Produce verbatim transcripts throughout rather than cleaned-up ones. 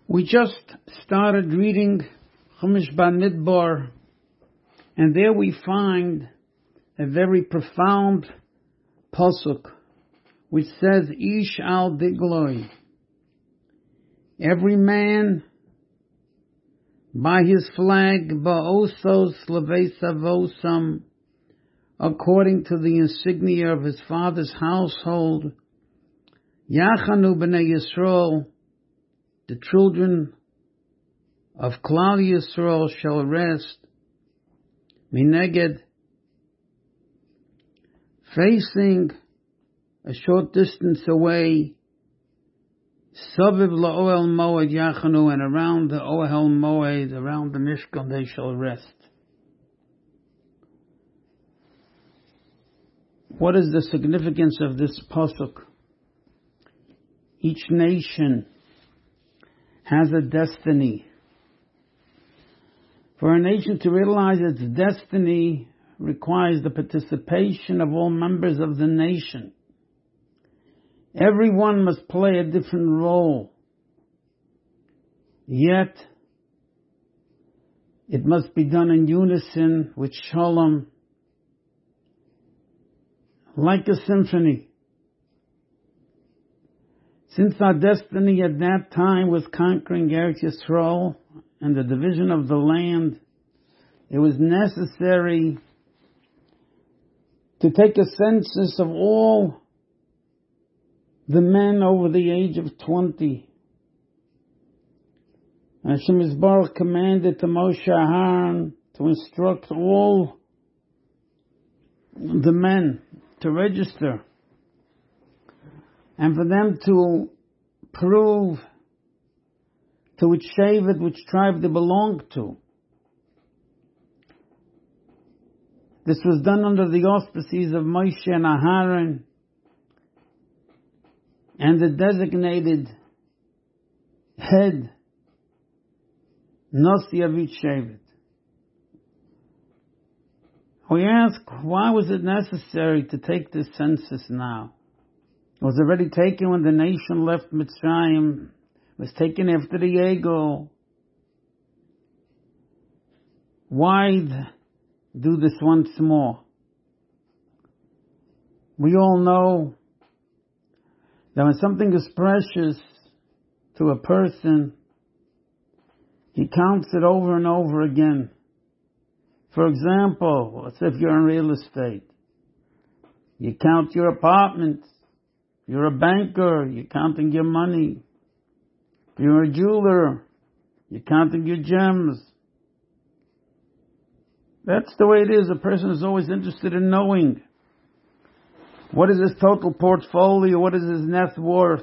We just started reading Chumash Bamidbar, and there we find a very profound pasuk which says, Ish al digloi, every man by his flag, ba'osos levesavosam, according to the insignia of his father's household, Yachanu b'nei Yisrael, the children of Klal Yisrael shall rest, mineged, facing a short distance away, Saviv la'oel moed yachanu, and around the Ohel Moed, around the Mishkan, they shall rest. What is the significance of this pasuk? Each nation has a destiny. For a nation to realize its destiny requires the participation of all members of the nation. Everyone must play a different role. Yet, it must be done in unison with Shalom, like a symphony. Since our destiny at that time was conquering Eretz Yisrael and the division of the land, it was necessary to take a census of all the men over the age of twenty. Hashem Yisbarach commanded to Moshe Aharon to instruct all the men to register, and for them to prove to which Shevet, which tribe they belonged to. This was done under the auspices of Moshe and Aharon, and the designated head, Nasi of each Shevet. We ask, why was it necessary to take this census now? It was already taken when the nation left Mitzrayim. It was taken after the Egel. Why do this once more? We all know that when something is precious to a person, he counts it over and over again. For example, let's say if you're in real estate, you count your apartments. You're a banker, you're counting your money. You're a jeweler, you're counting your gems. That's the way it is. A person is always interested in knowing what is his total portfolio, what is his net worth.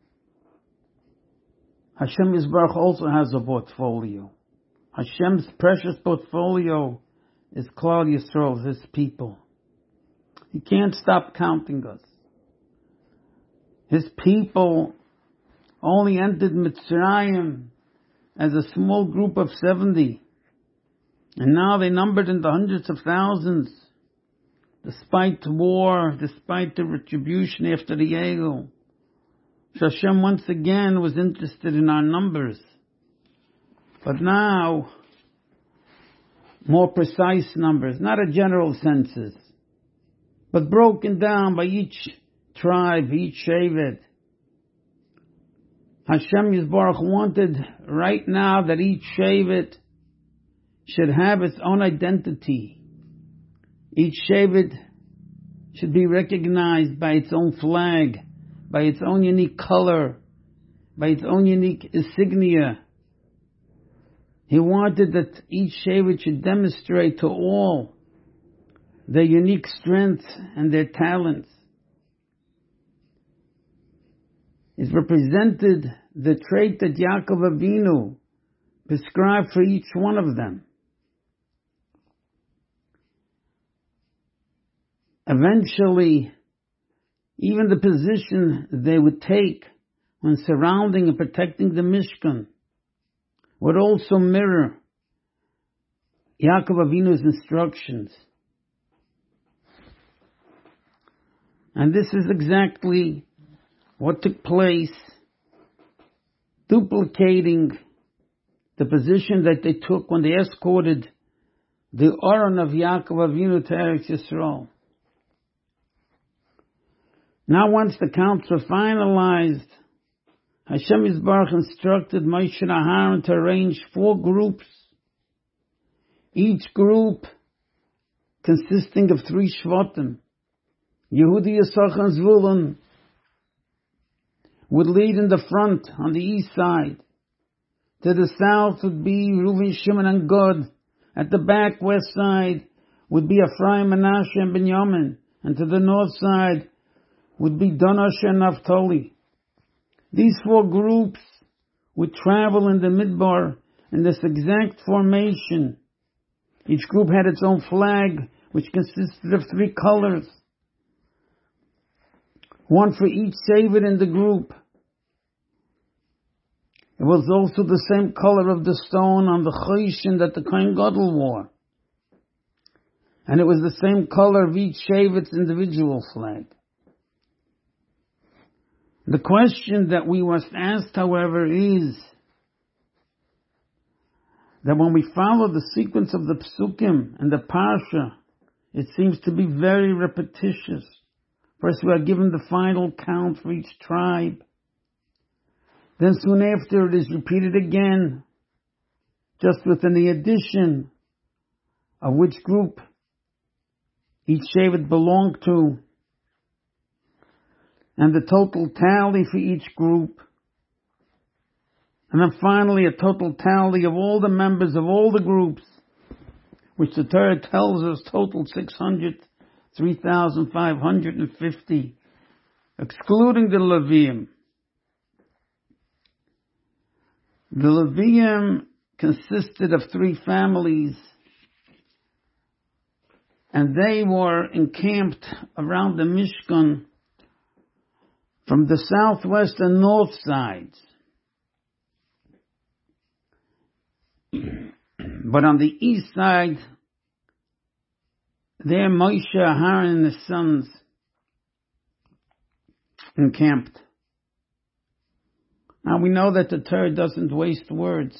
Hashem Yisbarach also has a portfolio. Hashem's precious portfolio is Klal Yisrael, his people. He can't stop counting us. His people only entered Mitzrayim as a small group of seventy. And now they numbered in the hundreds of thousands. Despite war, despite the retribution after the Egel, Hashem once again was interested in our numbers. But now, more precise numbers, not a general census, but broken down by each tribe, each Shevet. Hashem Yisbarach wanted right now that each Shevet should have its own identity. Each Shevet should be recognized by its own flag, by its own unique color, by its own unique insignia. He wanted that each Shevet should demonstrate to all their unique strengths and their talents. It represented the trait that Yaakov Avinu prescribed for each one of them. Eventually, even the position they would take when surrounding and protecting the Mishkan would also mirror Yaakov Avinu's instructions. And this is exactly what took place duplicating the position that they took when they escorted the Aron of Yaakov Avinu to Eretz Yisrael. Now once the counts were finalized, Hashem Yisbarach instructed Moshe and Aharon to arrange four groups, each group consisting of three Shvatim. Yehudi, Yisachar, and Zvulun would lead in the front on the east side. To the south would be Reuven, Shimon, and Gad. At the back west side would be Ephraim, Manasseh, and Binyamin. And to the north side would be Dan, Asher, and Naphtali. These four groups would travel in the Midbar in this exact formation. Each group had its own flag, which consisted of three colors. One for each Shevet in the group. It was also the same color of the stone on the Choshen that the Kohen Gadol wore. And it was the same color of each Shevet's individual flag. The question that we must ask, however, is that when we follow the sequence of the Psukim and the Parsha, it seems to be very repetitious. First we are given the final count for each tribe. Then soon after it is repeated again, just within the addition of which group each Shevet belonged to, and the total tally for each group, and then finally a total tally of all the members of all the groups, which the Torah tells us totaled six hundred, three thousand five hundred fifty, excluding the Levium. The Levium consisted of three families, and they were encamped around the Mishkan from the southwest and north sides. But on the east side, there Moshe, Aharon, and his sons encamped. Now we know that the Torah doesn't waste words.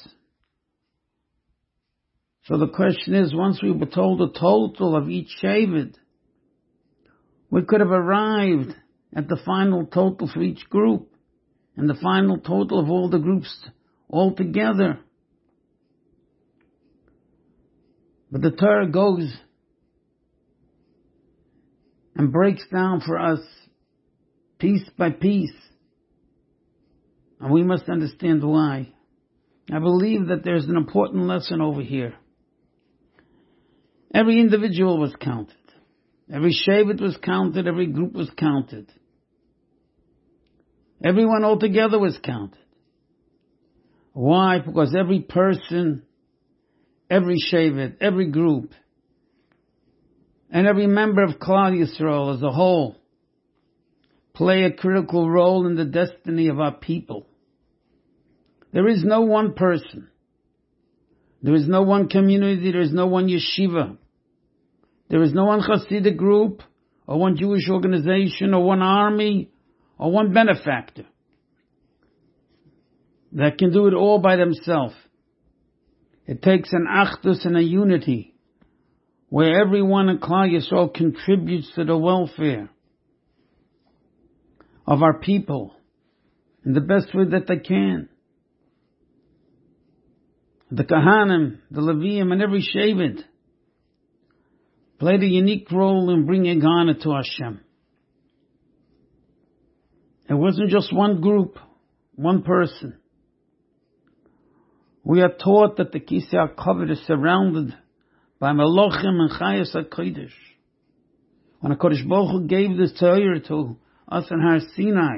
So the question is, once we were told the total of each Shevet, we could have arrived at the final total for each group, and the final total of all the groups altogether. But the Torah goes and breaks down for us piece by piece, and we must understand why. I believe that there's an important lesson over here. Every individual was counted. Every Shevet was counted. Every group was counted. Everyone altogether was counted. Why? Because every person, every Shevet, every group, and every member of Klal Yisrael as a whole play a critical role in the destiny of our people. There is no one person. There is no one community. There is no one yeshiva. There is no one Hasidic group, or one Jewish organization, or one army, or one benefactor that can do it all by themselves. It takes an achdus and a unity where everyone in Klal Yisrael contributes to the welfare of our people in the best way that they can. The Kahanim, the Leviim, and every Shevet played a unique role in bringing honor to Hashem. It wasn't just one group, one person. We are taught that the Kisei HaKavod is surrounded by Malachim and Chayas HaKodesh. When HaKadosh Baruch Hu gave this Torah to us in Har Sinai,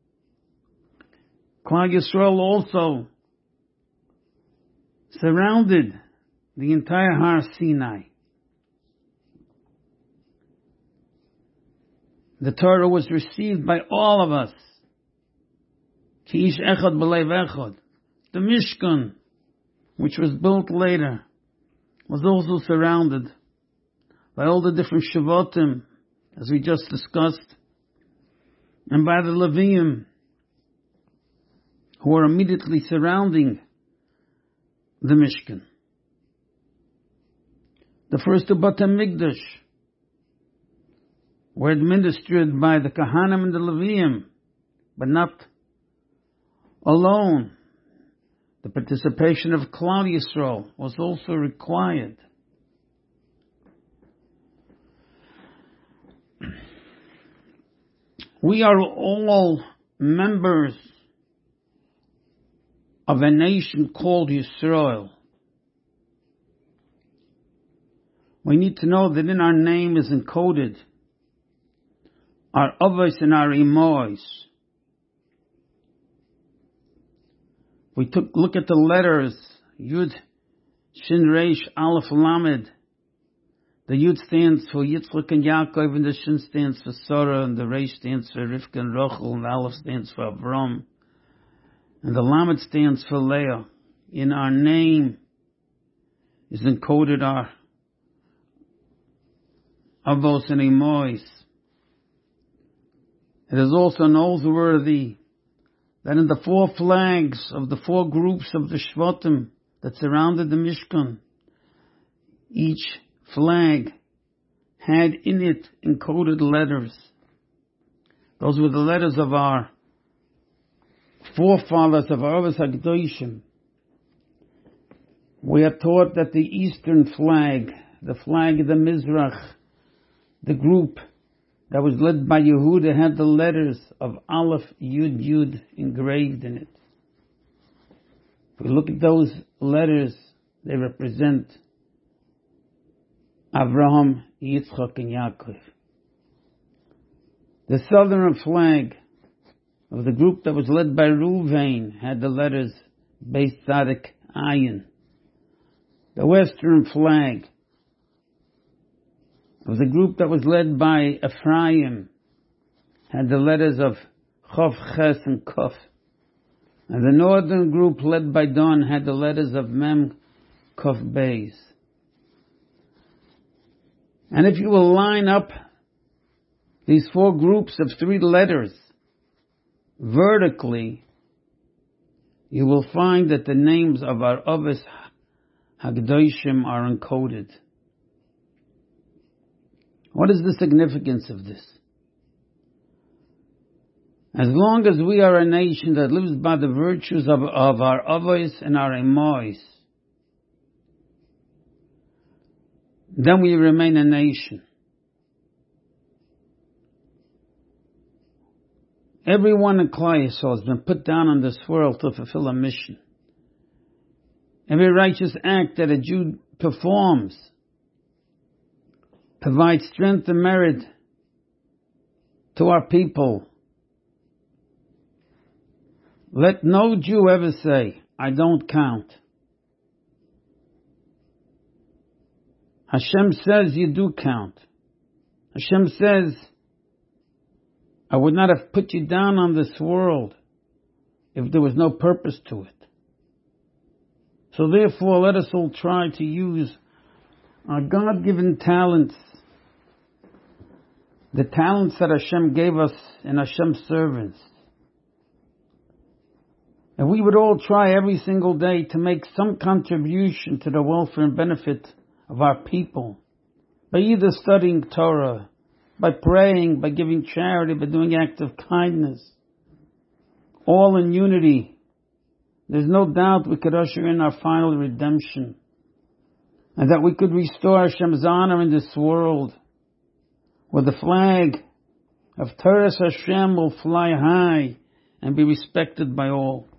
Klal Yisrael also surrounded the entire Har Sinai. The Torah was received by all of us. Ki ish echad b'leiv echad. The Mishkan, which was built later, was also surrounded by all the different Shavatim, as we just discussed, and by the Leviim, who are immediately surrounding the Mishkan. The first two Beit HaMikdash were administered by the Kahanim and the Leviim, but not alone. The participation of Klal Yisrael was also required. We are all members of a nation called Yisrael. We need to know that in our name is encoded our avos and our imois. We took look at the letters Yud, Shin, Reish, Aleph, Lamed. The Yud stands for Yitzchak and Yaakov, and the Shin stands for Sarah, and the Reish stands for Rivka and Rachel, and the Aleph stands for Avram, and the Lamed stands for Leah. In our name is encoded our avos and imois. It is also noteworthy that in the four flags of the four groups of the Shvatim that surrounded the Mishkan, each flag had in it encoded letters. Those were the letters of our forefathers, of our Avos HaKadoshim. We are taught that the eastern flag, the flag of the Mizrach, the group that was led by Yehuda, had the letters of Aleph, Yud, Yud engraved in it. If we look at those letters, they represent Avraham, Yitzchak, and Yaakov. The southern flag of the group that was led by Ruvain had the letters Beis Tzadik, Ayin. The western flag of the group that was led by Ephraim had the letters of Chof, Ches, and Kof. And the northern group led by Dan had the letters of Mem, Kof, Beis. And if you will line up these four groups of three letters vertically, you will find that the names of our Avos HaKadoshim are encoded. What is the significance of this? As long as we are a nation that lives by the virtues of, of our avos and our imois, then we remain a nation. Everyone in Klal Yisrael has been put down on this world to fulfill a mission. Every righteous act that a Jew performs provides strength and merit to our people. Let no Jew ever say, I don't count. Hashem says you do count. Hashem says, I would not have put you down on this world if there was no purpose to it. So therefore, let us all try to use our God-given talents, the talents that Hashem gave us in Hashem's servants. And we would all try every single day to make some contribution to the welfare and benefit of our people, by either studying Torah, by praying, by giving charity, by doing acts of kindness, all in unity. There's no doubt we could usher in our final redemption, and that we could restore Hashem's honor in this world, where the flag of Torah Hashem will fly high and be respected by all.